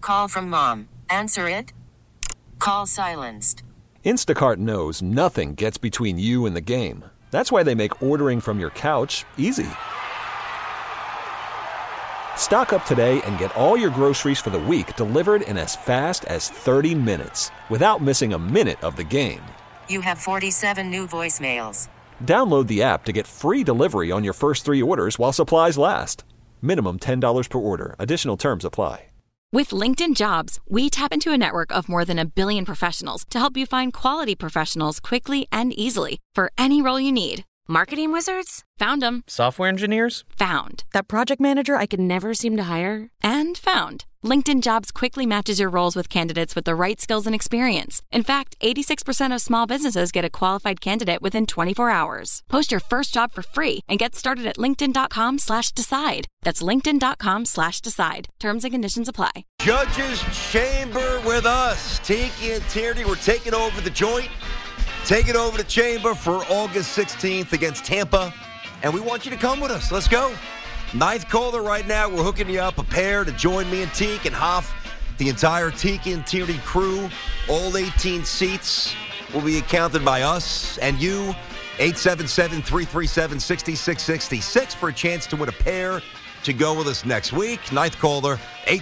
Call from mom. Answer it. Call silenced. Instacart knows nothing gets between you and the game. That's why they make ordering from your couch easy. Stock up today and get all your groceries for the week delivered in as fast as 30 minutes without missing a minute of the game. You have 47 new voicemails. Download the app to get free delivery on your first 3 orders while supplies last. Minimum $10 per order. Additional terms apply. With LinkedIn Jobs, we tap into a network of more than 1 billion professionals to help you find quality professionals quickly and easily for any role you need. Marketing wizards? Found them. Software engineers? Found. That project manager I could never seem to hire? And found. LinkedIn Jobs quickly matches your roles with candidates with the right skills and experience. In fact, 86% of small businesses get a qualified candidate within 24 hours. Post your first job for free and get started at linkedin.com/decide. That's linkedin.com/decide. Terms and conditions apply. Judges Chamber with us. Tiki and Tierney, we're taking over the joint. Take it over to Chamber for August 16th against Tampa. And we want you to come with us. Let's go. Ninth caller right now. We're hooking you up. Prepare to join me and Teak and Hoff, the entire Tiki and Tierney crew. All 18 seats will be accounted by us and you. 877-337-6666 for a chance to win a pair to go with us next week. Ninth caller,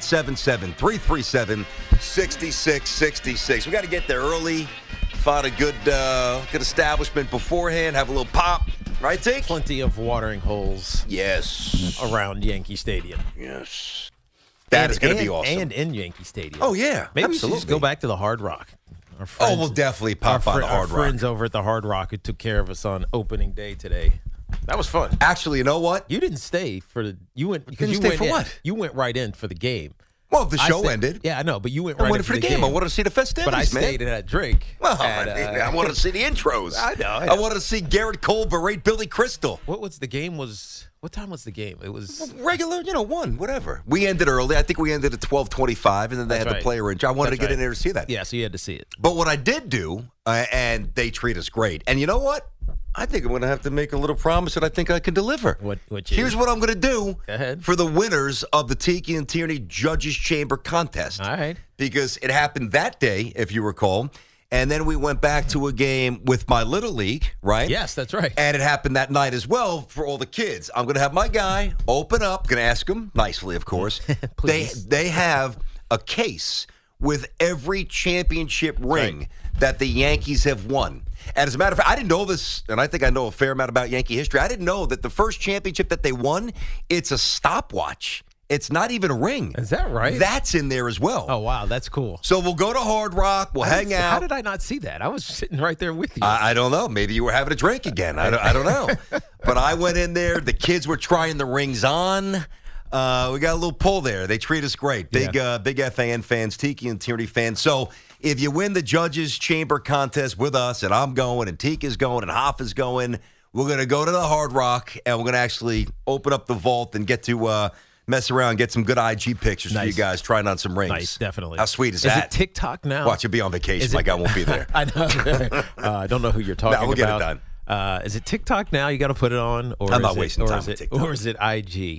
877-337-6666. We got to get there early. Find a good establishment beforehand. Have a little pop. Right, Tink? Plenty of watering holes. Yes. Around Yankee Stadium. Yes. That is going to be awesome. And in Yankee Stadium. Oh, yeah. Maybe absolutely. we should just go back to the Hard Rock. We'll definitely pop by the Hard Rock. Our friends over at the Hard Rock who took care of us on opening day today. That was fun. Actually, you know what? You didn't stay for the – you went because Didn't you stay went for in. what? You went right in for the game. Well, the show ended. Yeah, I know, but you went I right went in for the game. I wanted to see the festivities, but I man. stayed in that drink. Well, I wanted to see the intros. I know. I wanted to see Garrett Cole berate Billy Crystal. What was the game? What time was the game? It was regular, 1, whatever. We ended early. I think we ended at 12:25, and then they had the player in. I wanted to get in there to see that. Yeah, so you had to see it. But what I did do, and they treat us great. And you know what? I think I'm going to have to make a little promise that I think I can deliver. Here's what I'm going to do for the winners of the Tiki and Tierney Judges Chamber contest. All right. Because it happened that day, if you recall. And then we went back to a game with my Little League, right? Yes, that's right. And it happened that night as well for all the kids. I'm going to have my guy open up. Going to ask him, nicely, of course. They have a case with every championship ring that the Yankees have won. And as a matter of fact, I didn't know this, and I think I know a fair amount about Yankee history. I didn't know that the first championship that they won, it's a stopwatch. It's not even a ring. Is that right? That's in there as well. Oh, wow. That's cool. So we'll go to Hard Rock. We'll hang out. How did I not see that? I was sitting right there with you. I don't know. Maybe you were having a drink again. I don't know. But I went in there. The kids were trying the rings on. We got a little pull there. They treat us great. Big FAN fans, Tiki and Tierney fans. So if you win the Judges Chamber contest with us, and I'm going, and Tiki is going, and Hoff is going, we're going to go to the Hard Rock, and we're going to actually open up the vault and get to mess around, get some good IG pictures for you guys trying on some rings. Nice, definitely. How sweet is that? Is it TikTok now? Watch, you'll be on vacation. My guy won't be there. I know. I don't know who you're talking about. We'll get it done. Is it TikTok now? You got to put it on? Or I'm not wasting time with TikTok. Or is it IG?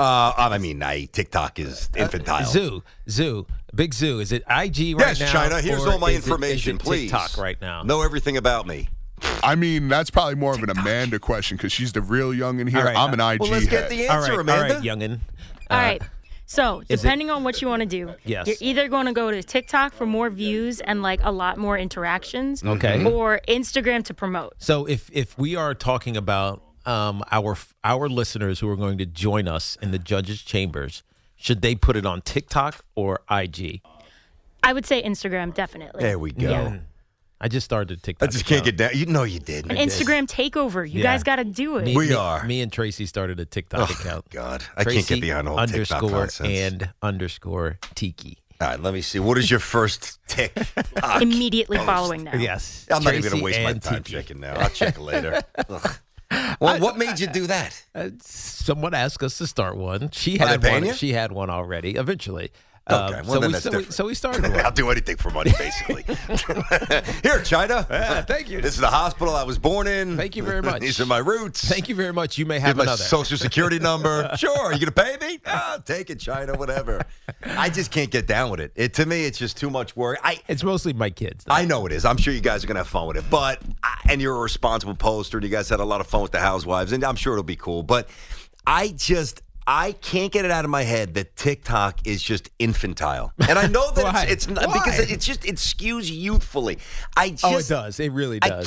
TikTok is infantile. Zoo. Big Zoo. Is it IG right now? Yes, China. Here's all my information, is it please. TikTok right now. Know everything about me. I mean, that's probably more of an Amanda question because she's the real youngin' here. Right, I'm an IG Well, let's get the answer, Amanda. All right, youngin'. All right. So, depending on what you want to do, yes. You're either going to go to TikTok for more views and like a lot more interactions, or Instagram to promote. So, if we are talking about our listeners who are going to join us in the Judges Chambers, should they put it on TikTok or IG? I would say Instagram, definitely. There we go. Yeah. I just started TikTok. I just can't get down. You know you did. An Instagram takeover. You guys got to do it. Me and Tracy started a TikTok account. God, I can't get behind the whole TikTok nonsense. _ Tiki. All right, let me see. What is your first TikTok? Immediately following now. Yes. I'm not even going Tracy to waste my and time Tiki. checking now. I'll check later. Well, what made you do that? Someone asked us to start one. She Are had they paying one. you? She had one already. Eventually, Okay, well, then that's different. So we started one. I'll do anything for money, basically. Here, China. Thank you. This is the hospital I was born in. Thank you very much. These are my roots. Thank you very much. You may Give have my another. social security number. Sure. You going to pay me? Take it, China, whatever. I just can't get down with it. To me, it's just too much work. It's mostly my kids, though. I know it is. I'm sure you guys are going to have fun with it. But and you're a responsible poster, and you guys had a lot of fun with the housewives, and I'm sure it'll be cool. But I can't get it out of my head that TikTok is just infantile. And I know that it's not, because it skews youthfully. It does. It really does.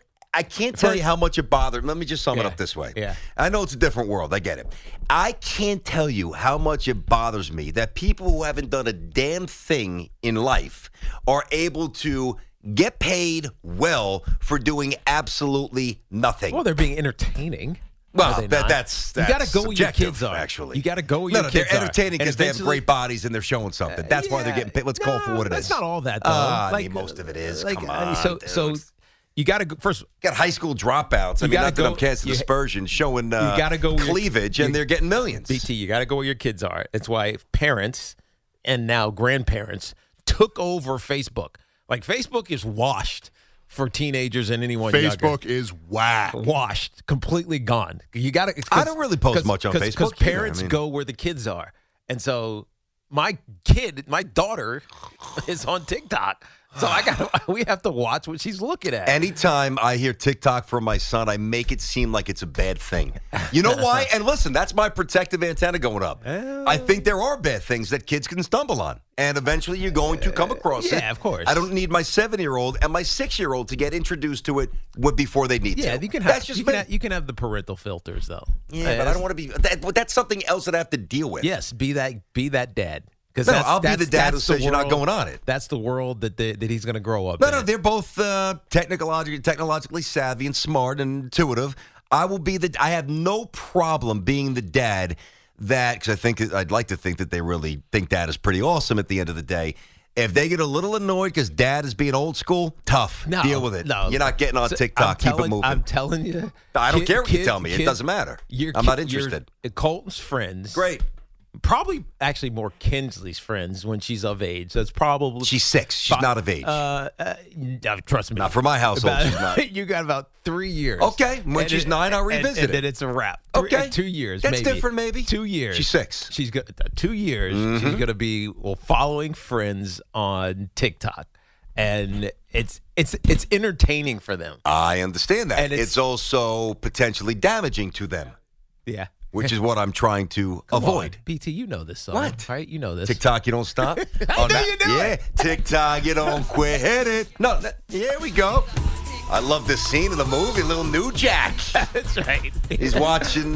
I can't tell you how much it bothered. Let me just sum it up this way. Yeah. I know it's a different world. I get it. I can't tell you how much it bothers me that people who haven't done a damn thing in life are able to get paid well for doing absolutely nothing. Well, they're being entertaining. Well, that's you got to go where your kids are. Actually, you got to go where your kids are. They're entertaining because they have great bodies and they're showing something. That's why they're getting paid. Let's call it for what it is. That's not all that though. I mean, most of it is. Come on, so you got to go first. Got high school dropouts. I mean, not that I'm casting aspersions, showing cleavage, and they're getting millions. BT, you got to go where your kids are. It's why parents and now grandparents took over Facebook. Like Facebook is washed for teenagers and anyone younger. Facebook is whack. Washed, completely gone. You got to. I don't really post much on Facebook because parents go where the kids are, and so my daughter, is on TikTok. So we have to watch what she's looking at. Anytime I hear TikTok from my son, I make it seem like it's a bad thing. You know why? And listen, that's my protective antenna going up. I think there are bad things that kids can stumble on. And eventually you're going to come across it. Yeah, of course. I don't need my 7-year-old and my 6-year-old to get introduced to it before they need to. Yeah, you can have the parental filters, though. Yeah, but I don't want to be that's something else that I have to deal with. Yes, be that dad. I'll be the dad who says you're not going on it. That's the world that he's going to grow up in. No, they're both technologically savvy and smart and intuitive. I have no problem being the dad because I'd like to think that they really think dad is pretty awesome at the end of the day. If they get a little annoyed because dad is being old school, tough. Deal with it. No, you're not getting on TikTok. Keep it moving. I'm telling you. I don't care what you tell me. It doesn't matter. I'm not interested. Colton's friends. Great. Probably actually more Kinsley's friends when she's of age. That's probably she's 6. She's not of age. Trust me. Not for my household. She's not. You got about 3 years. Okay. When she's 9, I'll revisit it. And then it's a wrap. Okay. 2 years. That's different, maybe. 2 years. She's 6. She's got 2 years. Mm-hmm. She's going to be following friends on TikTok, and it's entertaining for them. I understand that. And it's also potentially damaging to them. Yeah. Which is what I'm trying to avoid. BT, you know this song. What? Right? You know this. TikTok, you don't stop? I know you do it. TikTok, you don't quit. Hit it. No, here we go. I love this scene of the movie, little New Jack. That's right. He's watching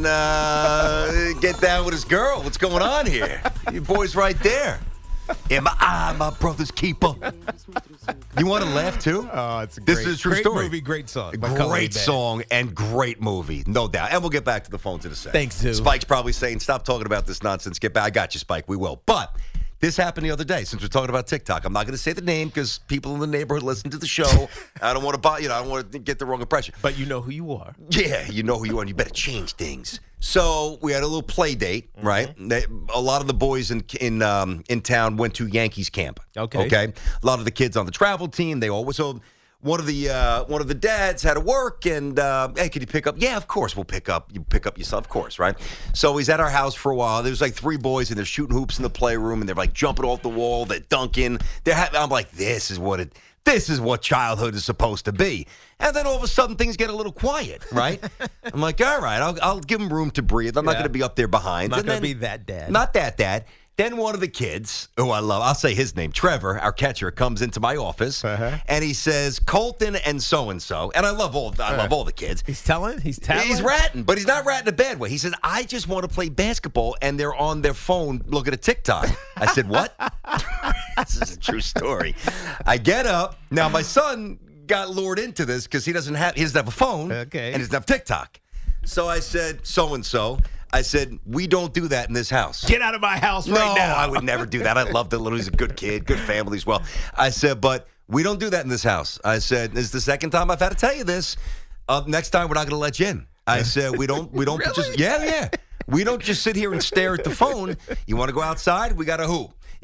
Get Down with His Girl. What's going on here? Your boy's right there. Am I my brother's keeper? You want to laugh too? Oh, it's this is a true story. Great movie, great song. Great song and great movie, no doubt. And we'll get back to the phones in a second. Thanks, Sue. Spike's probably saying, "Stop talking about this nonsense. Get back." I got you, Spike. We will. But this happened the other day. Since we're talking about TikTok, I'm not going to say the name because people in the neighborhood listen to the show. I don't want to I don't want to get the wrong impression. But you know who you are. Yeah, you know who you are. And you better change things. So we had a little play date, right? A lot of the boys in town went to Yankees camp. Okay. A lot of the kids on the travel team, they always. So one of the dads had to work, and hey, can you pick up? Yeah, of course we'll pick up. You pick up yourself, of course, right? So he's at our house for a while. There's like 3 boys, and they're shooting hoops in the playroom, and they're like jumping off the wall. They're dunking. I'm like, this is what childhood is supposed to be. And then all of a sudden, things get a little quiet, right? I'm like, all right, I'll give them room to breathe. I'm not going to be up there behind. I'm not going to be that dad. Not that dad. Then one of the kids, who I love, I'll say his name, Trevor, our catcher, comes into my office, and he says, Colton and so-and-so, and I love all the kids. He's telling? He's ratting, but he's not ratting a bad way. He says, I just want to play basketball, and they're on their phone looking at TikTok. I said, what? This is a true story. I get up. Now, my son got lured into this because he doesn't have a phone, and he doesn't have TikTok. So I said, so-and-so. I said, we don't do that in this house. Get out of my house right now. No, I would never do that. I loved it. He's a good kid, good family as well. I said, but we don't do that in this house. I said, this is the second time I've had to tell you this. Next time, we're not going to let you in. I said, we don't really? just, yeah. We don't just sit here and stare at the phone. You want to go outside? We got a hoop.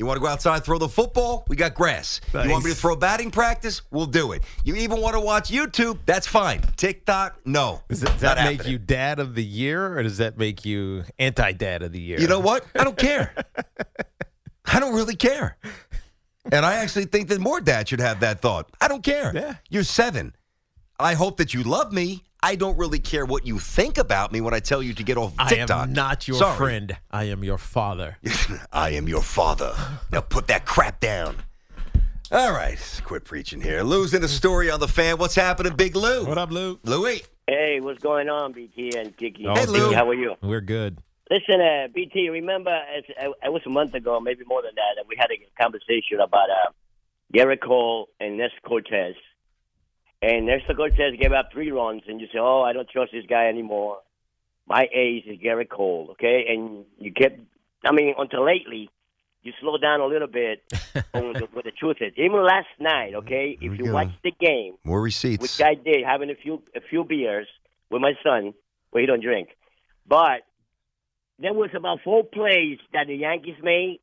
You want to go outside, throw the football? We got grass. Nice. You want me to throw batting practice? We'll do it. You even want to watch YouTube? That's fine. TikTok? No. Does that make you dad of the year, or does that make you anti-dad of the year? You know what? I don't care. I don't really care. And I actually think that more dads should have that thought. I don't care. Yeah. You're 7. I hope that you love me. I don't really care what you think about me when I tell you to get off TikTok. I am not your friend. I am your father. I am your father. Now put that crap down. All right. Quit preaching here. Lou's in a story on the fan. What's happening, Big Lou? What up, Lou? Louie. Hey, what's going on, BT and Kiki? Hey, Lou. How are you? We're good. Listen, BT, remember, it was a month ago, maybe more than that, we had a conversation about Garrett Cole and Nestor Cortez. And Nestor Cortez gave up 3 runs, and you say, oh, I don't trust this guy anymore. My ace is Garrett Cole, okay? And you kept, until lately, you slow down a little bit on what the truth is. Even last night, okay, if you watch the game, more receipts, which I did, having a few beers with my son, well, he don't drink. But there was about 4 plays that the Yankees made,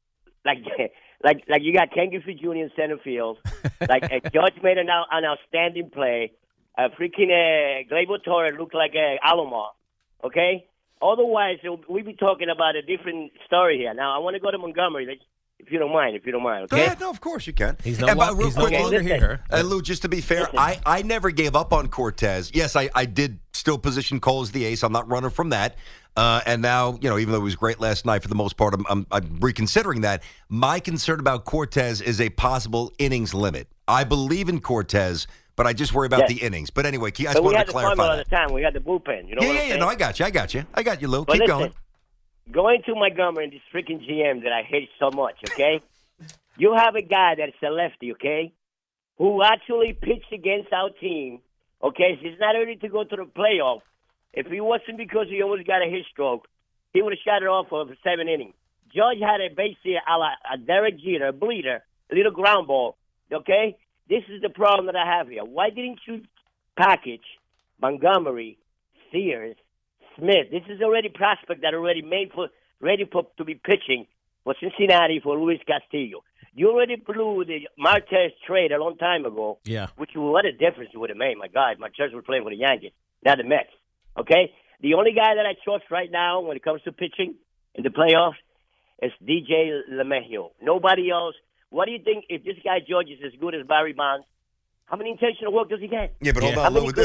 like you got Ken Griffey Jr. in center field. Like Judge made an outstanding play. Freaking Gleyber Torres looked like Alomar. Okay? Otherwise, we be talking about a different story here. Now, I want to go to Montgomery, if you don't mind. Okay? No, of course you can. He's no longer here. Lou, just to be fair, I never gave up on Cortez. Yes, I did still position Cole as the ace. I'm not running from that. And now, even though he was great last night, for the most part, I'm reconsidering that. My concern about Cortez is a possible innings limit. I believe in Cortez, but I just worry about the innings. But anyway, I just wanted to clarify that. We had the all the time. We had the bullpen. You know what I'm saying? No, I got you. I got you, Lou. But Keep listen, going. Going to Montgomery and this freaking GM that I hate so much, okay? You have a guy that's a lefty, okay, who actually pitched against our team, okay? So he's not ready to go to the playoff. If it wasn't because he almost got a hit stroke, he would have shot it off for 7 innings. Judge had a base hit a Derek Jeter, a bleeder, a little ground ball, okay? This is the problem that I have here. Why didn't you package Montgomery, Sears, Smith? This is already prospect that already ready to be pitching for Cincinnati for Luis Castillo. You already blew the Marquez trade a long time ago. Yeah. What a difference it would have made. My God, Marquez was playing for the Yankees, not the Mets. Okay? The only guy that I trust right now when it comes to pitching in the playoffs is DJ LeMahieu. Nobody else. What do you think if this guy George is as good as Barry Bonds? How many intentional work does he get? Yeah, but hold on, Lou.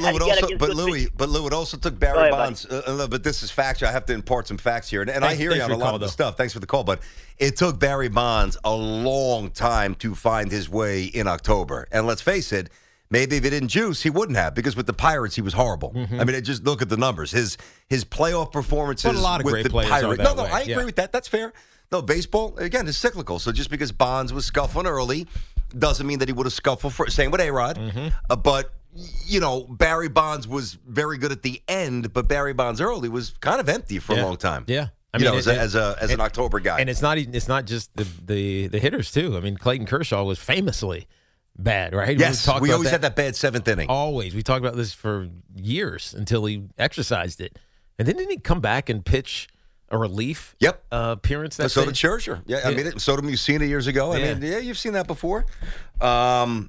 Lou, it also took Barry Bonds. But this is factual. I have to impart some facts here, and I hear you on a lot of the stuff. Thanks for the call, but it took Barry Bonds a long time to find his way in October. And let's face it, maybe if he didn't juice, he wouldn't have, because with the Pirates, he was horrible. Mm-hmm. I mean, just look at the numbers. His playoff performances but a lot of with great the players Pirates. Are that I agree with that. That's fair. No, baseball, again, is cyclical. So just because Bonds was scuffling early doesn't mean that he would have scuffled for. Same with A-Rod. Mm-hmm. But, Barry Bonds was very good at the end, but Barry Bonds early was kind of empty for a long time. Yeah. As an October guy. And it's not just the hitters, too. I mean, Clayton Kershaw was famously bad, right? Yes, we always had that bad 7th inning. Always. We talked about this for years until he exercised it. And then didn't he come back and pitch a relief appearance? So did Scherzer. Yeah, I mean, so did Mussina years ago. I mean, you've seen that before. So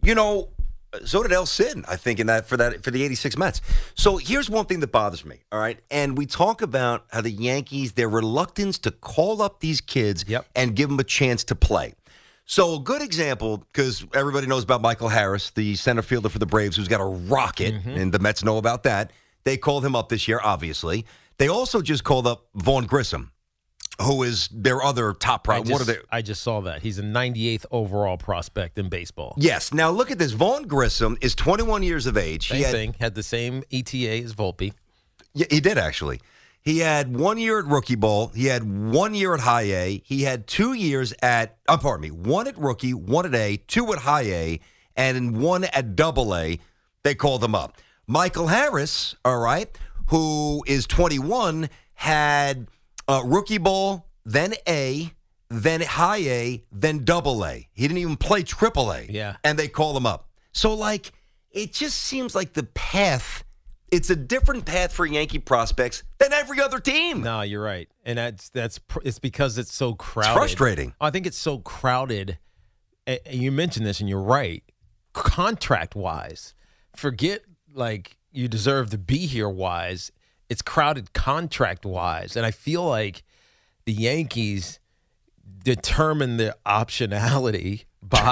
did El Cid, I think, for the 86 Mets. So here's one thing that bothers me, all right? And we talk about how the Yankees, their reluctance to call up these kids and give them a chance to play. So a good example, because everybody knows about Michael Harris, the center fielder for the Braves, who's got a rocket, and the Mets know about that. They called him up this year, obviously. They also just called up Vaughn Grissom, who is their other top prospect. I just saw that. He's a 98th overall prospect in baseball. Yes. Now, look at this. Vaughn Grissom is 21 years of age. Had the same ETA as Volpe. Yeah, he did, actually. He had 1 year at rookie ball. He had 1 year at high A. He had 2 years one at rookie, 1 at A, 2 at high A, and 1 at double A. They called him up. Michael Harris, all right, who is 21, had rookie ball, then A, then high A, then double A. He didn't even play triple A. Yeah. And they call him up. So, it just seems like the path It's a different path for Yankee prospects than every other team. No, you're right, and it's because it's so crowded. It's frustrating. I think it's so crowded. You mentioned this, and you're right. Contract-wise, forget like you deserve to be here. Wise, it's crowded contract-wise, and I feel like the Yankees determine their optionality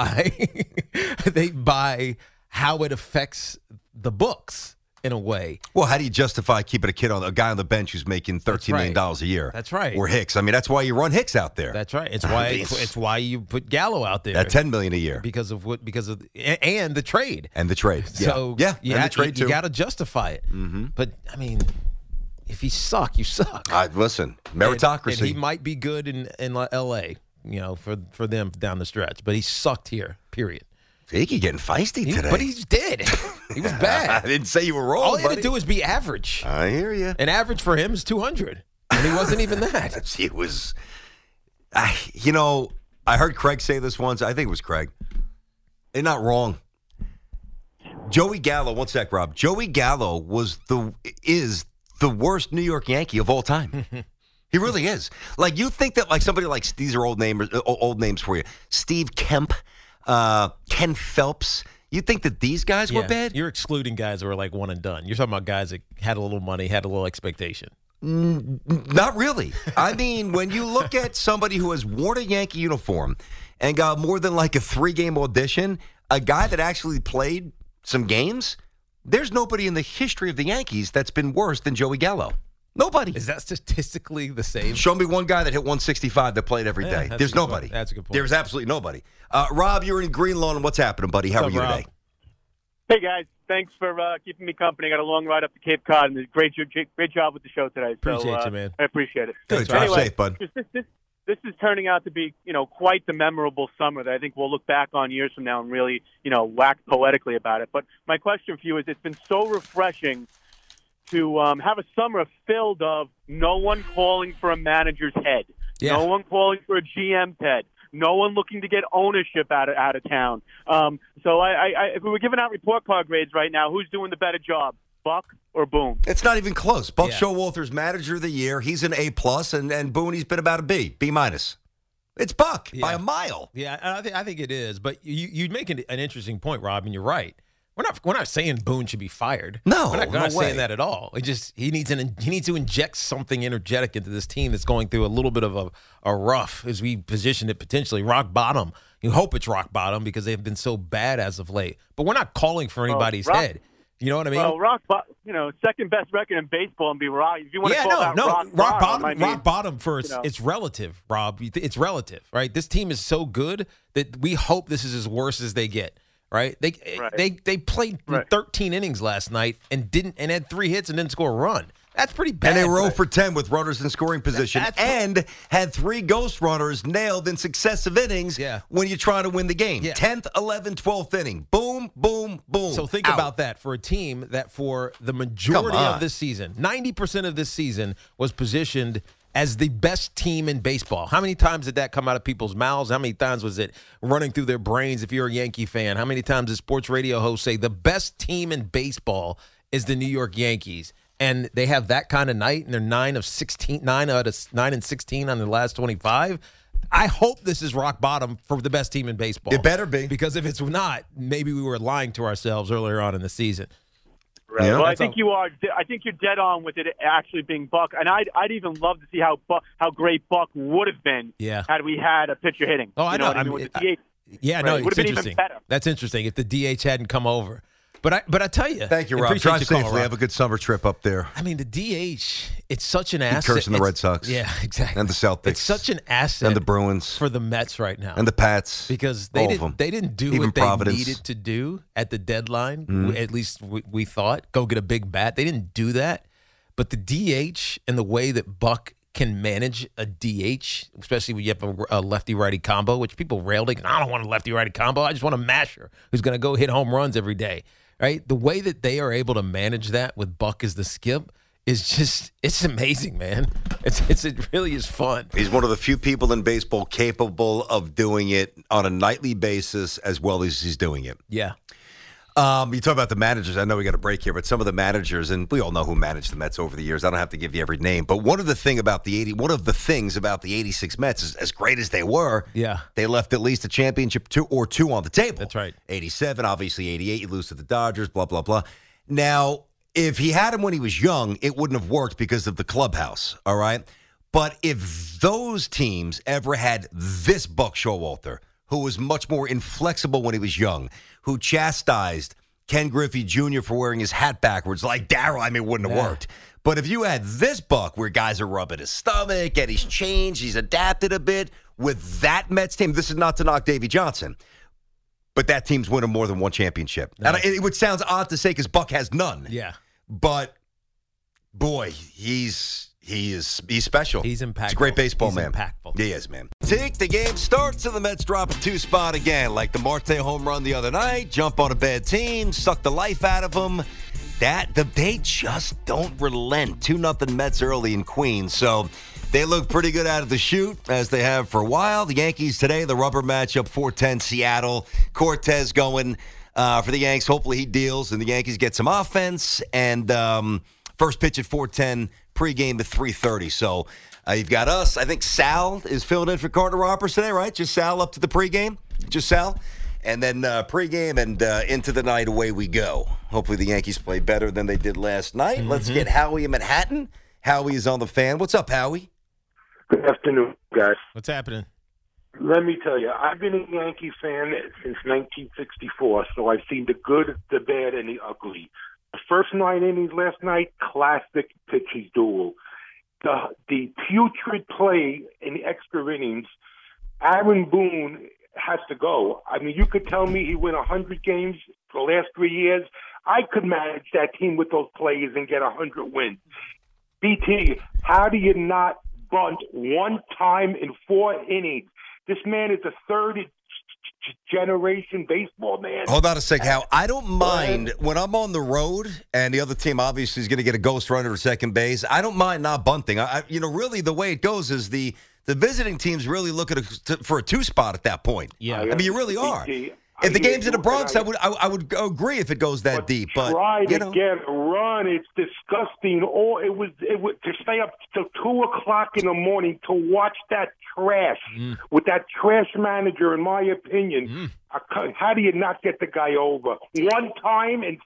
by how it affects the books. In a way. Well, how do you justify keeping a guy on the bench who's making $13 million a year? That's right. Or Hicks. I mean, that's why you run Hicks out there. That's right. It's why you put Gallo out there. At $10 million a year. Because of and the trade. And the trade. So and the trade too. You got to justify it. Mm-hmm. But I mean, if you suck, you suck. Listen, meritocracy. And he might be good in L.A. For them down the stretch, but he sucked here. Period. He getting feisty today. But he's dead. He was bad. I didn't say you were wrong, All he had to do was be average. I hear you. And average for him is 200. And he wasn't even that. It was, I heard Craig say this once. I think it was Craig. They're not wrong. Joey Gallo, one sec, Rob. Joey Gallo is the worst New York Yankee of all time. He really is. Like, you think that, like, somebody like, these are old names for you. Steve Kemp. Ken Phelps. You think that these guys were bad? You're excluding guys who were like one and done. You're talking about guys that had a little money, had a little expectation. Not really. I mean, when you look at somebody who has worn a Yankee uniform and got more than like a 3-game audition, a guy that actually played some games, there's nobody in the history of the Yankees that's been worse than Joey Gallo. Nobody. Is that statistically the same? Show me one guy that hit 165 that played every day. There's nobody. That's a good point. There's absolutely nobody. Rob, you're in Greenlawn. What's happening, buddy? How are you today? Hey, guys. Thanks for keeping me company. I got a long ride up to Cape Cod, and great job with the show today. Appreciate you, man. I appreciate it. Good. Drive safe, bud. This is turning out to be, quite the memorable summer that I think we'll look back on years from now and really, wax poetically about it. But my question for you is, it's been so refreshing to have a summer filled of no one calling for a manager's head, no one calling for a GM's head, no one looking to get ownership out of town. So if we were giving out report card grades right now, who's doing the better job, Buck or Boone? It's not even close. Buck Showalter's Manager of the Year. He's an A+, and Boone, he's been about a B-. It's Buck by a mile. Yeah, I think it is. But you make an interesting point, Rob, and you're right. We're not saying Boone should be fired. No, we're not saying that at all. He needs to inject something energetic into this team that's going through a little bit of a rough, as we position it, potentially rock bottom. You hope it's rock bottom because they've been so bad as of late. But we're not calling for anybody's head. You know what I mean? Well, second best record in baseball and be rock. If you want to call that rock bottom, rock bottom first. It's relative, Rob. It's relative, right? This team is so good that we hope this is as worse as they get. Right? They played 13 innings last night and had 3 hits and didn't score a run. That's pretty bad. And they were 0 for 10 with runners in scoring position and had 3 ghost runners nailed in successive innings when you try to win the game. 10th, 11th, 12th inning. Boom, boom, boom. So think about that for a team that for the majority of this season, 90% of this season was positioned as the best team in baseball. How many times did that come out of people's mouths? How many times was it running through their brains if you're a Yankee fan? How many times did sports radio hosts say the best team in baseball is the New York Yankees? And they have that kind of night, and they're 9 out of 9 and 16 on their last 25. I hope this is rock bottom for the best team in baseball. It better be. Because if it's not, maybe we were lying to ourselves earlier on in the season. Right. Yeah. Well, I think you are. I think you're dead on with it actually being Buck, and I'd even love to see how great Buck would have been had we had a pitcher hitting. Oh, I know. What I mean? It's interesting. That's interesting if the DH hadn't come over. But I tell you, thank you, Rob. Drive safely. Have a good summer trip up there. I mean, the DH, it's such an asset. Cursing the Red Sox. Yeah, exactly. And the Celtics. It's such an asset. And the Bruins. For the Mets right now. And the Pats. Because they didn't do even what Providence. They needed to do at the deadline, at least we thought. Go get a big bat. They didn't do that. But the DH and the way that Buck can manage a DH, especially when you have a lefty-righty combo, which people railed against. I don't want a lefty-righty combo. I just want a masher who's going to go hit home runs every day. Right? The way that they are able to manage that with Buck as the skip is just, it's amazing, man. It really is fun. He's one of the few people in baseball capable of doing it on a nightly basis as well as he's doing it. Yeah. You talk about the managers. I know we got a break here, but some of the managers, and we all know who managed the Mets over the years. I don't have to give you every name, but one of the things about the 86 Mets is, as great as they were, they left at least a championship or two on the table. That's right. 87, obviously 88, you lose to the Dodgers, blah, blah, blah. Now, if he had him when he was young, it wouldn't have worked because of the clubhouse, all right? But if those teams ever had this Buck Showalter, who was much more inflexible when he was young, who chastised Ken Griffey Jr. for wearing his hat backwards like Darryl, I mean, it wouldn't have worked. But if you had this Buck where guys are rubbing his stomach and he's changed, he's adapted a bit with that Mets team, this is not to knock Davey Johnson, but that team's winning more than one championship. No. And it would sound odd to say because Buck has none. Yeah. But, boy, he's special. He's impactful. He's a great baseball man. Impactful. He is, man. Take the game starts and the Mets drop a 2-spot again. Like the Marte home run the other night, jump on a bad team, suck the life out of them. They just don't relent. 2-0 Mets early in Queens. So they look pretty good out of the chute, as they have for a while. The Yankees today, the rubber matchup, 4-10 Seattle. Cortez going for the Yanks. Hopefully he deals and the Yankees get some offense. And first pitch at 4:10, pregame at 3:30. So you've got us. I think Sal is filling in for Carter Roberts today, right? Just Sal up to the pregame? Just Sal? And then pregame and into the night, away we go. Hopefully the Yankees play better than they did last night. Mm-hmm. Let's get Howie in Manhattan. Howie is on the fan. What's up, Howie? Good afternoon, guys. What's happening? Let me tell you, I've been a Yankee fan since 1964, so I've seen the good, the bad, and the ugly. The first 9 innings last night, classic pitcher's duel. The putrid play in the extra innings, Aaron Boone has to go. I mean, you could tell me he win 100 games for the last 3 years. I could manage that team with those players and get 100 wins. BT, how do you not bunt one time in 4 innings? This man is a third-generation baseball man. Hold on a sec, Hal. I don't mind when I'm on the road and the other team obviously is going to get a ghost runner to second base. I don't mind not bunting. Really the way it goes is the visiting teams really looking for a 2-spot at that point. Yeah, I mean you really are. If the game's in the Bronx, I would agree if it goes that deep. But try to get a run. It's disgusting. It was to stay up till 2:00 in the morning to watch that trash with that trash manager. In my opinion, how do you not get the guy over one time in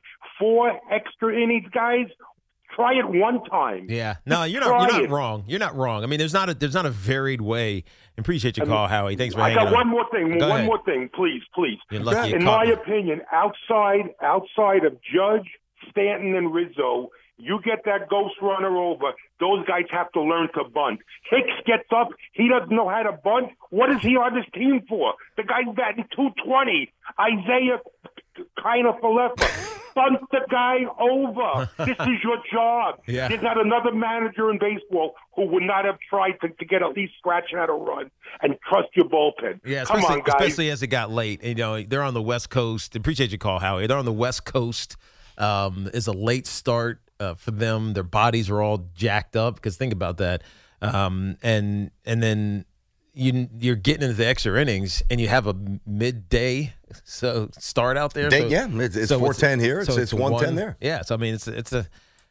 4 extra innings, guys? Try it one time. Yeah, no, you're not wrong. You're not wrong. I mean, there's not a varied way. Appreciate your call, Howie. Thanks for hanging on. I got one more thing. One more thing, please. In my opinion, outside of Judge, Stanton, and Rizzo, you get that ghost runner over. Those guys have to learn to bunt. Hicks gets up. He doesn't know how to bunt. What is he on this team for? The guy's batting .220. Isaiah kind of Falefa. Bunt the guy over. This is your job. Yeah. There's not another manager in baseball who would not have tried to get at least scratching out a run and trust your bullpen. Yeah, Come on, guys. Especially as it got late. They're on the West Coast. Appreciate your call, Howie. They're on the West Coast. It's a late start for them. Their bodies are all jacked up because think about that. And then you're getting into the extra innings and you have a midday start out there. It's 4:10 here. It's 1:10 there. Yeah, so I mean it's a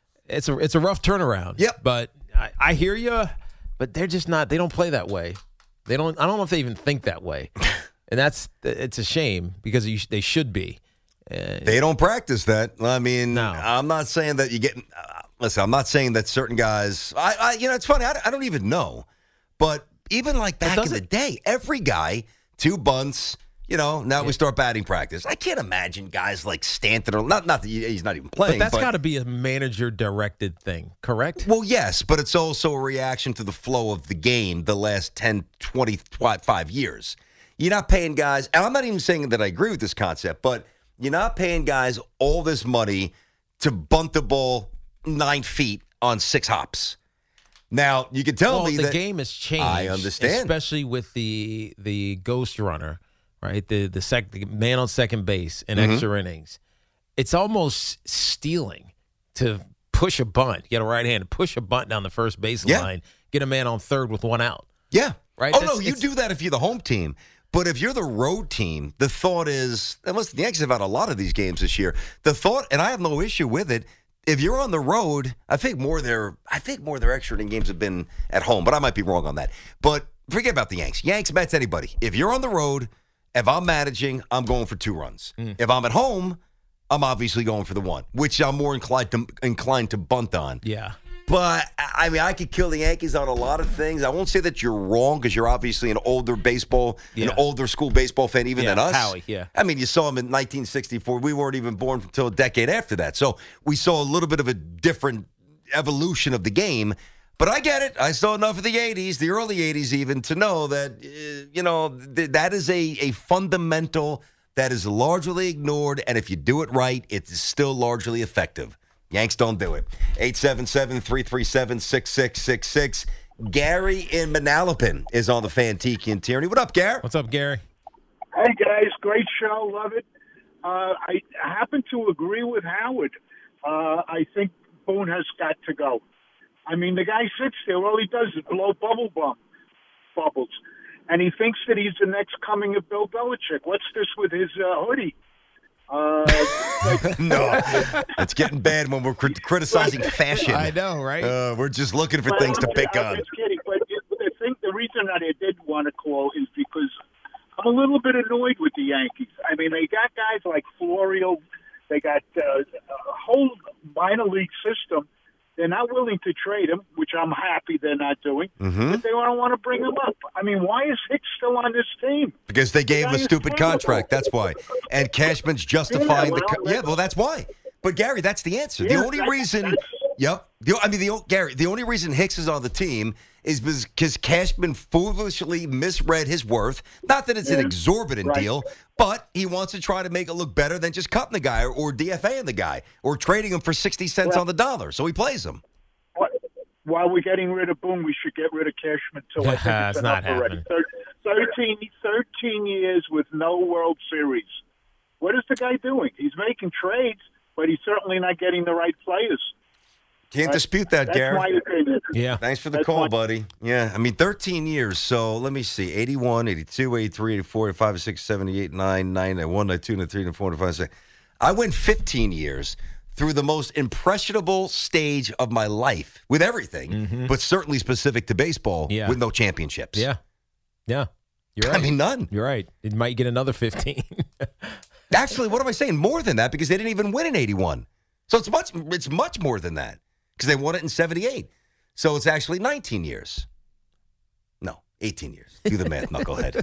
rough turnaround. Yep. But I hear you. But they're just not. They don't play that way. I don't know if they even think that way, and it's a shame because they should be. They don't practice that. I mean, no. I'm not saying that you get. Listen, I'm not saying that certain guys. It's funny. I don't even know, but even like back in the day, every guy 2 bunts. Now we start batting practice. I can't imagine guys like Stanton or not that he's not even playing. But that's got to be a manager-directed thing, correct? Well, yes, but it's also a reaction to the flow of the game the last 10, 25 years. You're not paying guys, and I'm not even saying that I agree with this concept, but you're not paying guys all this money to bunt the ball 9 feet on 6 hops. Now, you can tell me that the game has changed. I understand. Especially with the ghost runner. Right, the man on second base in extra innings. It's almost stealing to push a bunt. Get a right hand, push a bunt down the first baseline, get a man on third with 1 out. Yeah. Right. Oh no, you do that if you're the home team. But if you're the road team, the thought is, and listen, the Yankees have had a lot of these games this year. The thought, and I have no issue with it, if you're on the road, I think more of their extra inning games have been at home, but I might be wrong on that. But forget about the Yanks. Yanks, Mets, anybody. If you're on the road, if I'm managing, I'm going for 2 runs. If I'm at home, I'm obviously going for the 1, which I'm more inclined to bunt on. Yeah. But, I mean, I could kill the Yankees on a lot of things. I won't say that you're wrong because you're obviously an older school baseball fan even than us. Howie, yeah. I mean, you saw him in 1964. We weren't even born until a decade after that. So we saw a little bit of a different evolution of the game. But I get it. I saw enough of the 80s, the early 80s even, to know that, that is a fundamental that is largely ignored. And if you do it right, it's still largely effective. Yanks don't do it. 877-337-6666. Gary in Manalapan is on the Fan, Tiki and Tierney. What up, Gary? What's up, Gary? Hey, guys. Great show. Love it. I happen to agree with Howard. I think Boone has got to go. I mean, the guy sits there. All he does is blow bubbles. And he thinks that he's the next coming of Bill Belichick. What's this with his hoodie? No, it's getting bad when we're criticizing fashion. I know, right? We're just looking for things to pick on. I'm just kidding, but I think the reason that I did want to call is because I'm a little bit annoyed with the Yankees. I mean, they got guys like Florio. They got a whole minor league system. They're not willing to trade him, which I'm happy they're not doing. Mm-hmm. But they don't want to bring him up. I mean, why is Hicks still on this team? Because they gave him a stupid contract. That's why. And Cashman's justifying well, that's why. But Gary, that's the answer. The only reason. Yep. The only reason Hicks is on the team is because Cashman foolishly misread his worth. Not that it's an exorbitant deal, but he wants to try to make it look better than just cutting the guy or DFAing the guy or trading him for 60 cents on the dollar. So he plays him. While we're getting rid of Boone, we should get rid of Cashman too. I think it's not already. 13 years with no World Series. What is the guy doing? He's making trades, but he's certainly not getting the right players. Can't dispute that, Gary. That's my opinion. Yeah. Thanks for the call, buddy. Yeah, I mean, 13 years. So let me see. 81, 82, 83, 84, 85, 86, 7, 8, 9, 9, 91, 92, 93, 94, 95, 96. I went 15 years through the most impressionable stage of my life with everything, but certainly specific to baseball with no championships. Yeah. Yeah. You're right. I mean, none. You're right. It might get another 15. Actually, what am I saying? More than that because they didn't even win in 81. So it's much more than that. Because they won it in 78. So it's actually 19 years. No, 18 years. Do the math, knucklehead.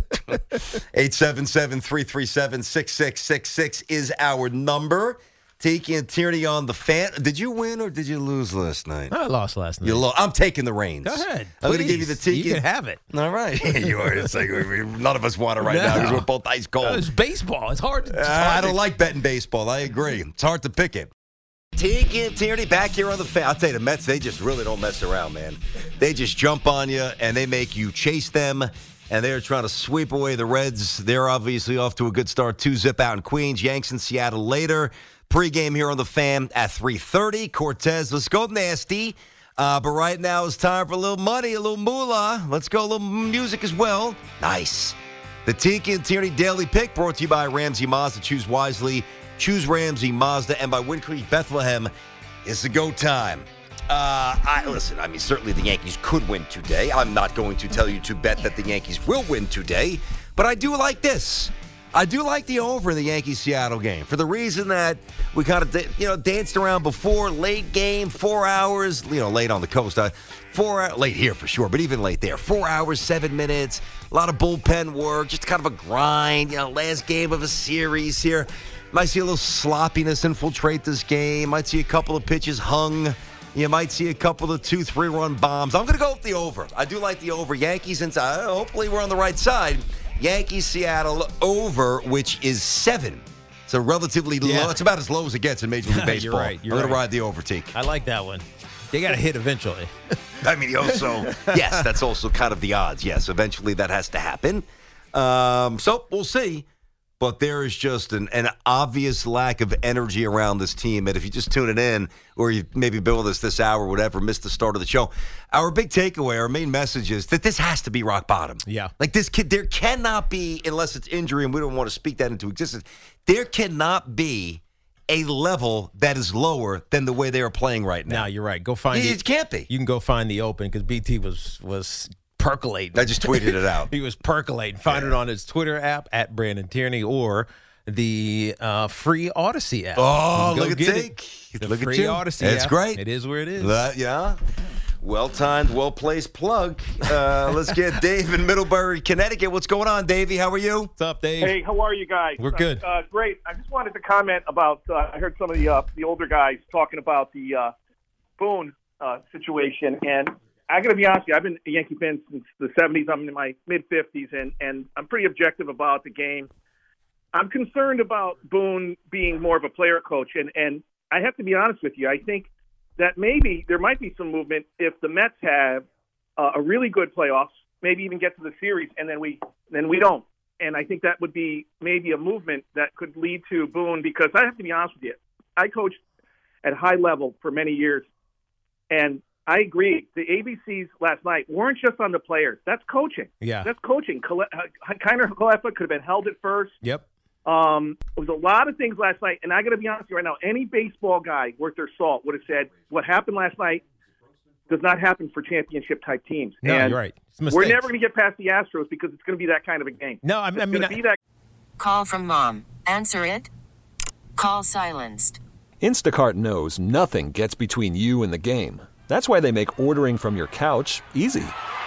877-337-6666 is our number. Tiki and Tierney on the Fan. Did you win or did you lose last night? I lost last night. I'm taking the reins. Go ahead. I'm going to give you the Tiki. You can have it. All right. You are. It's like none of us want it right now because we're both ice cold. It's baseball. It's hard. I don't like betting baseball. I agree. It's hard to pick it. Tiki and Tierney back here on the Fan. I'll tell you, the Mets, they just really don't mess around, man. They just jump on you, and they make you chase them, and they're trying to sweep away the Reds. They're obviously off to a good start. 2-zip out in Queens. Yanks in Seattle later. Pre-game here on the Fan at 3:30. Cortez, let's go nasty. But right now it's time for a little money, a little moolah. Let's go a little music as well. Nice. The Tiki and Tierney Daily Pick brought to you by Ramsey Mazda. Choose wisely. Choose Ramsey Mazda, and by Wind Creek Bethlehem, it's the go time. Listen, I mean, certainly the Yankees could win today. I'm not going to tell you to bet that the Yankees will win today, but I do like this. I do like the over in the Yankees-Seattle game for the reason that we kind of, danced around before, late game, 4 hours, late on the coast. 4 hours, late here for sure, but even late there. 4 hours, 7 minutes, a lot of bullpen work, just kind of a grind, last game of a series here. Might see a little sloppiness infiltrate this game. Might see a couple of pitches hung. You might see a couple of 2-3 run bombs. I'm going to go with the over. I do like the over. Yankees inside. Hopefully we're on the right side. Yankees, Seattle over, which is 7. So relatively low. It's about as low as it gets in Major League Baseball. You're right. I'm going to ride the over, Teak. I like that one. They got to hit eventually. I mean, yes, that's also kind of the odds. Yes, eventually that has to happen. So we'll see. but there is just an obvious lack of energy around this team. And if you just tune it in, or you've maybe been with us this hour or whatever, missed the start of the show, our big takeaway, our main message is that this has to be rock bottom. Yeah. Like this kid, there cannot be, unless it's injury, and we don't want to speak that into existence, there cannot be a level that is lower than the way they are playing right now. No, you're right. Go find it. It can't be. You can go find the open because BT was percolating. I just tweeted it out. He was percolating. Find it on his Twitter app at Brandon Tierney or the free Odyssey app. Oh, look at Take. The look free at you. Odyssey It's app. great. It is where it is. Yeah. Well-timed, well-placed plug. Let's get Dave in Middlebury, Connecticut. What's going on, Davey? How are you? What's up, Dave? Hey, how are you guys? We're good. Great. I just wanted to comment about, I heard some of the older guys talking about the Boone situation, and I got to be honest with you, I've been a Yankee fan since the 70s. I'm in my mid-50s, and I'm pretty objective about the game. I'm concerned about Boone being more of a player coach, and I have to be honest with you. I think that maybe there might be some movement if the Mets have a really good playoffs, maybe even get to the series, and then we don't. And I think that would be maybe a movement that could lead to Boone, because I have to be honest with you, I coached at high level for many years, and I agree. The ABCs last night weren't just on the players. That's coaching. Yeah. That's coaching. Kiner Kalefa could have been held at first. Yep. It was a lot of things last night, and I got to be honest with you right now, any baseball guy worth their salt would have said what happened last night does not happen for championship-type teams. No, and you're right. We're never going to get past the Astros because it's going to be that kind of a game. No, I mean, Call from mom. Answer it. Call silenced. Instacart knows nothing gets between you and the game. That's why they make ordering from your couch easy.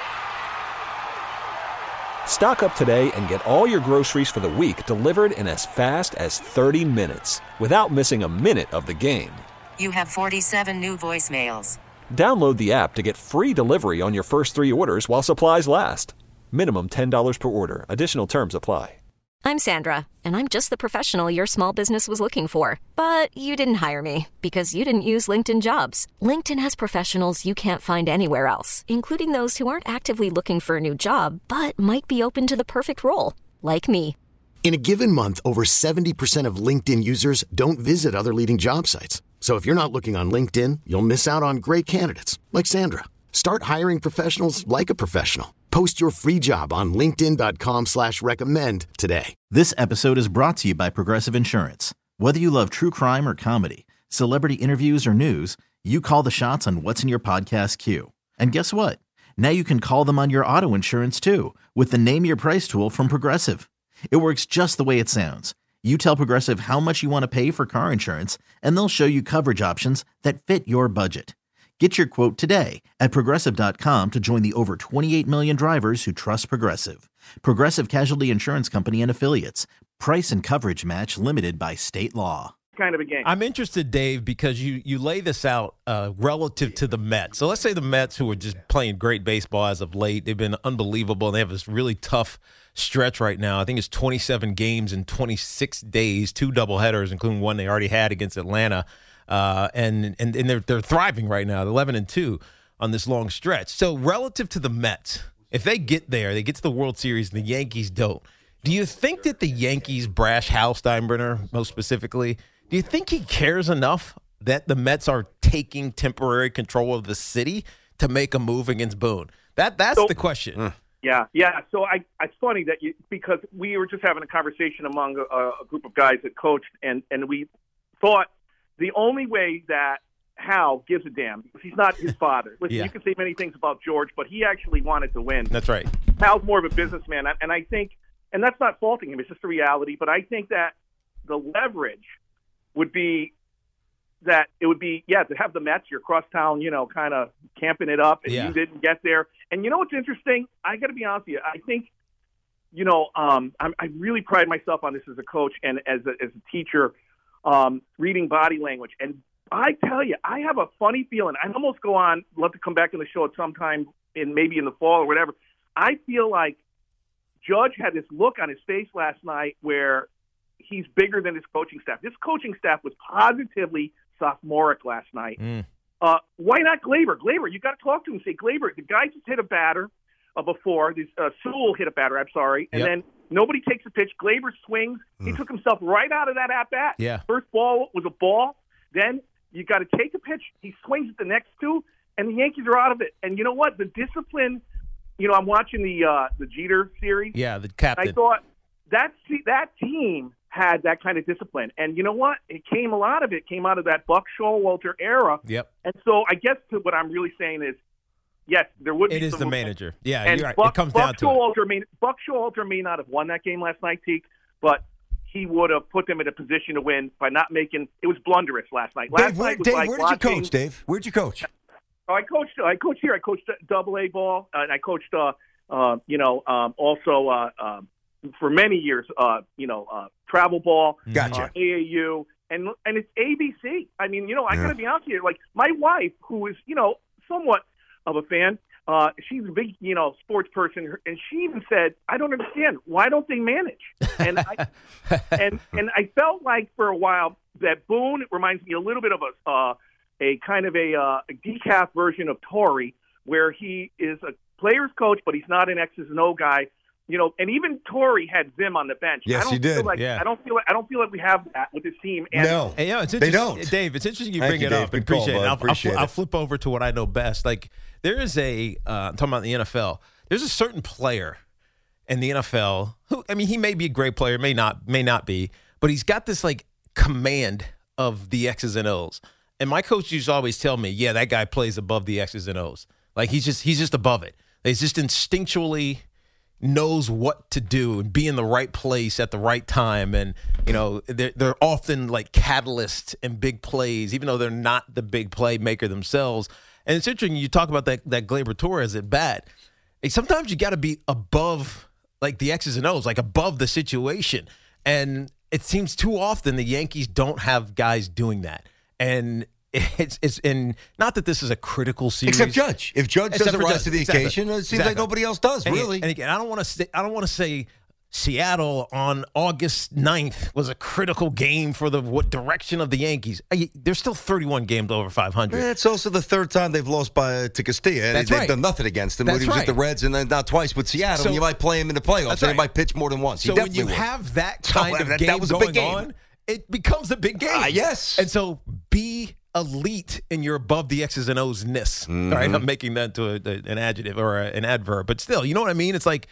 Stock up today and get all your groceries for the week delivered in as fast as 30 minutes without missing a minute of the game. You have 47 new voicemails. Download the app to get free delivery on your first 3 orders while supplies last. Minimum $10 per order. Additional terms apply. I'm Sandra, and I'm just the professional your small business was looking for. But you didn't hire me because you didn't use LinkedIn Jobs. LinkedIn has professionals you can't find anywhere else, including those who aren't actively looking for a new job, but might be open to the perfect role, like me. In a given month, over 70% of LinkedIn users don't visit other leading job sites. So if you're not looking on LinkedIn, you'll miss out on great candidates like Sandra. Start hiring professionals like a professional. Post your free job on linkedin.com/recommend today. This episode is brought to you by Progressive Insurance. Whether you love true crime or comedy, celebrity interviews or news, you call the shots on what's in your podcast queue. And guess what? Now you can call them on your auto insurance too with the Name Your Price tool from Progressive. It works just the way it sounds. You tell Progressive how much you want to pay for car insurance, and they'll show you coverage options that fit your budget. Get your quote today at Progressive.com to join the over 28 million drivers who trust Progressive. Progressive Casualty Insurance Company and Affiliates. Price and coverage match limited by state law. Kind of a game. I'm interested, Dave, because you lay this out relative to the Mets. So let's say the Mets, who are just playing great baseball as of late, they've been unbelievable, and they have this really tough stretch right now. I think it's 27 games in 26 days, 2 doubleheaders, including one they already had against Atlanta. And they're thriving right now, 11-2 on this long stretch. So relative to the Mets, if they get there, they get to the World Series, and the Yankees don't. Do you think that the Yankees brash Hal Steinbrenner, most specifically, do you think he cares enough that the Mets are taking temporary control of the city to make a move against Boone? That's the question. Yeah. So it's funny that because we were just having a conversation among a group of guys that coached, and we thought the only way that Hal gives a damn, because he's not his father. Listen, You can say many things about George, but he actually wanted to win. That's right. Hal's more of a businessman, and I think, and that's not faulting him, it's just a reality, but I think that the leverage would be that it would be, to have the Mets, you're crosstown, kind of camping it up, and you didn't get there. And you know what's interesting? I got to be honest with you. I think, I really pride myself on this as a coach and as a teacher, reading body language. And I tell you, I have a funny feeling. I almost love to come back on the show at some time maybe in the fall or whatever. I feel like Judge had this look on his face last night where he's bigger than his coaching staff. This coaching staff was positively sophomoric last night. Why not Glaber? Glaber, you got to talk to him and say, Glaber, the guy just hit a batter before. Sewell hit a batter, I'm sorry. And then Nobody takes a pitch. Gleyber swings. He took himself right out of that at-bat. Yeah. First ball was a ball. Then you got to take a pitch. He swings at the next two, and the Yankees are out of it. And you know what? The discipline, I'm watching the Jeter series. Yeah, the captain. I thought that team had that kind of discipline. And you know what? A lot of it came out of that Buck Showalter era. Yep. And so I guess what I'm really saying is, yes, there would be. It is the manager. Yeah, and you're right. Buck, it comes Buck down to it. Buck Showalter may not have won that game last night, Teak, but he would have put them in a position to win by not making. It was blunderous last night. Dave, where did you coach, Dave? Where'd you coach? I coached here. I coached AA ball, and I coached, also for many years, travel ball, gotcha. AAU, and it's ABC. I mean, I got to be honest here. Like my wife, who is somewhat of a fan, she's a big sports person, and she even said, "I don't understand. Why don't they manage?" And I and I felt like for a while that Boone reminds me a little bit of a kind of a decaf version of Torrey, where he is a player's coach, but he's not an X's and O guy. And even Torrey had Zim on the bench. Yes, he did. I don't feel like we have that with this team. And no, it's they don't. Dave, it's interesting you Thank bring you, it Dave. up. Good Appreciate call, it. bud. I'll flip over to what I know best. Like there is I'm talking about the NFL. There's a certain player in the NFL who, he may be a great player, may not be, but he's got this like command of the X's and O's. And my coach used to always tell me, yeah, that guy plays above the X's and O's. Like he's just above it. He's just instinctually knows what to do and be in the right place at the right time. And, they're often like catalysts in big plays, even though they're not the big playmaker themselves. And it's interesting, you talk about that Gleyber Torres at bat. Sometimes you got to be above like the X's and O's, like above the situation. And it seems too often the Yankees don't have guys doing that. And it's not that this is a critical series. Except Judge. If Judge doesn't rise to the occasion, it seems like nobody else does, really. And again, I don't want to say Seattle on August 9th was a critical game for what direction of the Yankees. There's still 31 games over 500. It's also the third time they've lost to Castilla. That's They've right. done nothing against him. That's When he was right. at the Reds and then not twice with Seattle. So- you might play him in the playoffs. That's And right. he might pitch more than once. So he when you definitely would. have that kind of that game was a going big game. on, it becomes a big game. Yes. And so be elite in your above the X's and O's-ness. Mm-hmm. All right, I'm making that to an adjective or an adverb, but still, you know what I mean? It's like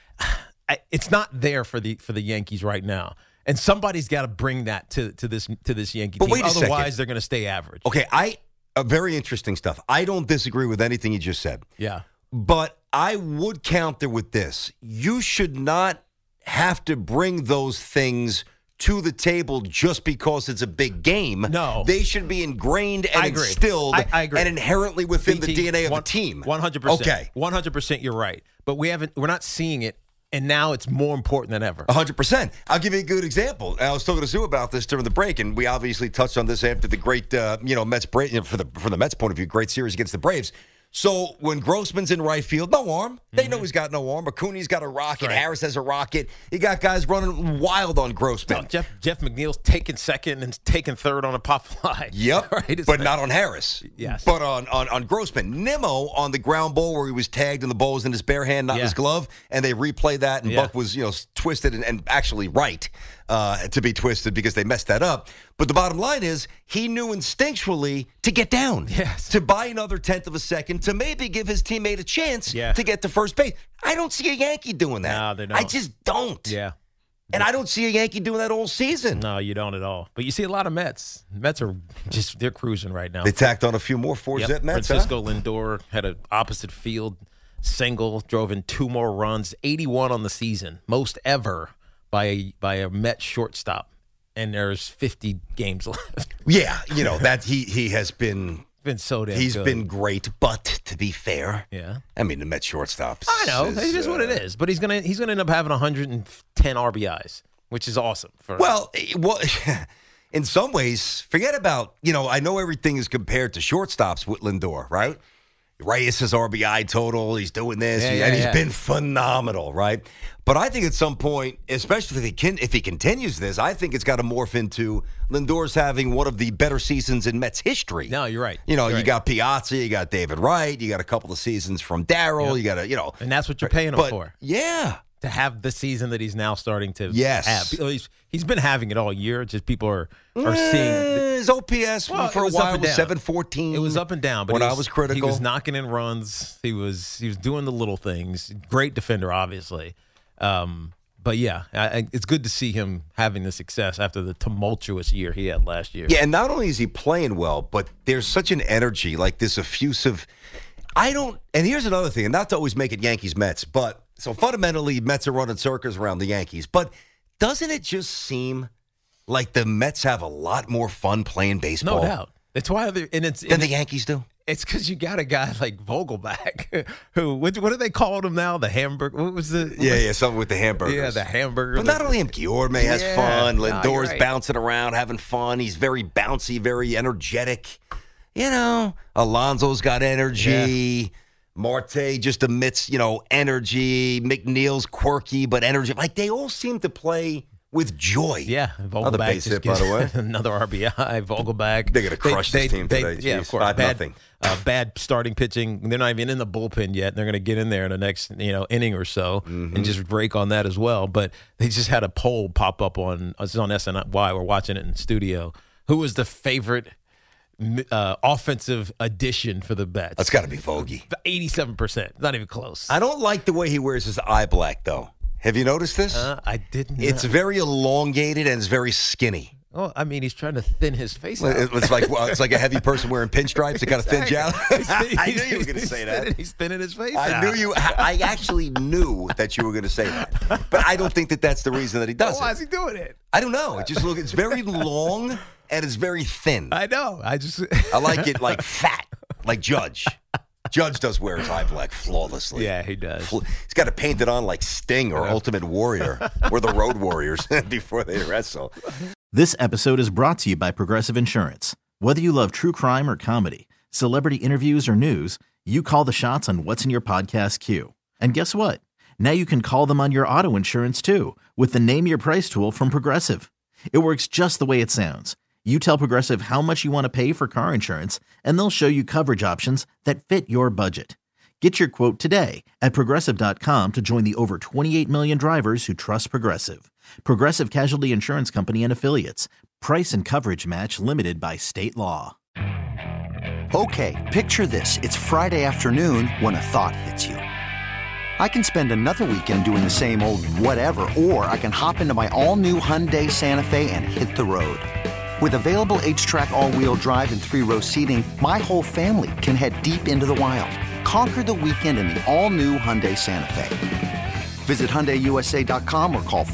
it's not there for the Yankees right now, and somebody's got to bring that to this Yankee team. Wait a second. Otherwise, they're going to stay average. Okay, very interesting stuff. I don't disagree with anything you just said. Yeah. But I would counter with this. You should not have to bring those things to the table just because it's a big game. No. They should be ingrained and instilled I agree. and inherently within the DNA of the team. 100%. Okay. 100% you're right. But we're not seeing it, and now it's more important than ever. 100%. I'll give you a good example. I was talking to Sue about this during the break, and we obviously touched on this after the great, Mets break. From the Mets point of view, great series against the Braves. So when Grossman's in right field, no arm. They know he's got no arm. Acuna's got a rocket. Right. Harris has a rocket. You got guys running wild on Grossman. No, Jeff McNeil's taking second and taking third on a pop fly. Yep, Right? but not on Harris. Yes. But on Grossman. Nimmo on the ground ball where he was tagged and the ball was in his bare hand, not in his glove, and they replay that, and Buck was twisted and actually right to be twisted because they messed that up. But the bottom line is he knew instinctually to get down, to buy another tenth of a second, to maybe give his teammate a chance to get to first base. I don't see a Yankee doing that. No, they don't. I just don't. Yeah. And I don't see a Yankee doing that all season. No, you don't at all. But you see a lot of Mets. Mets are they're cruising right now. They tacked on a few more four-zip Mets, Francisco Lindor had an opposite field single, drove in 2 more runs, 81 on the season, most ever by a Mets shortstop. And there's 50 games left. Yeah, that he has been so damn He's good. been great, but to be fair, I mean the Mets shortstop. I know it is what it is, but he's gonna end up having 110 RBIs, which is awesome. Well, in some ways, forget about I know everything is compared to shortstops with Lindor, right? Reyes' RBI total, he's doing this, and he's been phenomenal, right? But I think at some point, especially if he continues this, I think it's got to morph into Lindor's having one of the better seasons in Mets history. No, you're right. You got Piazza, you got David Wright, you got a couple of seasons from Darryl, you got and that's what you're paying him for. Yeah. to have the season that he's now starting to Yes. have. He's been having it all year. Just people are seeing his OPS for a while was 714. It was up and down, but when I was critical, he was knocking in runs. He was doing the little things. Great defender, obviously. But yeah, it's good to see him having the success after the tumultuous year he had last year. Yeah, and not only is he playing well, but there's such an energy, like this effusive. And here's another thing, and not to always make it Yankees-Mets, but so fundamentally, Mets are running circles around the Yankees. But doesn't it just seem like the Mets have a lot more fun playing baseball? No doubt. That's why than the Yankees do. It's because you got a guy like Vogelback, who what do they call him now? The hamburger. What was the? Something with the hamburgers. Yeah, the hamburger. But not only him, Guillorme has fun. Lindor's bouncing around, having fun. He's very bouncy, very energetic. Alonso's got energy. Yeah. Marte just emits, energy. McNeil's quirky but energy. Like they all seem to play with joy. Yeah, Another Vogelback base hit, by the way. Another RBI. Vogelback. They're going to crush this team today. Yeah, of course. 5-0. Bad starting pitching. They're not even in the bullpen yet. They're going to get in there in the next inning or so and just break on that as well. But they just had a poll pop up on SNY. We're watching it in the studio. Who was the favorite offensive addition for the Mets? That's got to be Vogie. 87%. Not even close. I don't like the way he wears his eye black, though. Have you noticed this? I didn't. It's very elongated and it's very skinny. Oh, I mean, he's trying to thin his face out. It's like a heavy person wearing pinstripes. It kind of thins you out. I knew you were going to say that. He's thinning his face out. I actually knew that you were going to say that. But I don't think that that's the reason that he does it. Why is he doing it? I don't know. It's very long and it's very thin. I know. I like it like fat, like Judge. Judge does wear his eye black flawlessly. Yeah, he does. He's got to paint it on like Sting or Ultimate Warrior or the Road Warriors before they wrestle. This episode is brought to you by Progressive Insurance. Whether you love true crime or comedy, celebrity interviews or news, you call the shots on what's in your podcast queue. And guess what? Now you can call them on your auto insurance too with the Name Your Price tool from Progressive. It works just the way it sounds. You tell Progressive how much you want to pay for car insurance, and they'll show you coverage options that fit your budget. Get your quote today at Progressive.com to join the over 28 million drivers who trust Progressive. Progressive Casualty Insurance Company and Affiliates. Price and coverage match limited by state law. Okay, picture this. It's Friday afternoon when a thought hits you. I can spend another weekend doing the same old whatever, or I can hop into my all-new Hyundai Santa Fe and hit the road. With available H-Track all-wheel drive and 3-row seating, my whole family can head deep into the wild. Conquer the weekend in the all-new Hyundai Santa Fe. Visit HyundaiUSA.com or call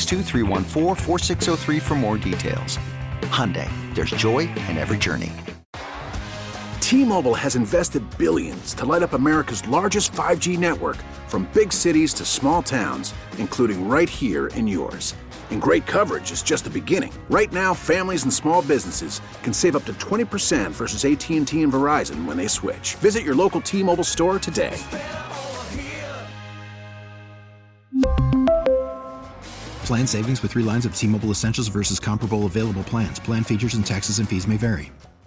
562-314-4603 for more details. Hyundai, there's joy in every journey. T-Mobile has invested billions to light up America's largest 5G network, from big cities to small towns, including right here in yours. And great coverage is just the beginning. Right now, families and small businesses can save up to 20% versus AT&T and Verizon when they switch. Visit your local T-Mobile store today. Plan savings with 3 lines of T-Mobile Essentials versus comparable available plans. Plan features and taxes and fees may vary.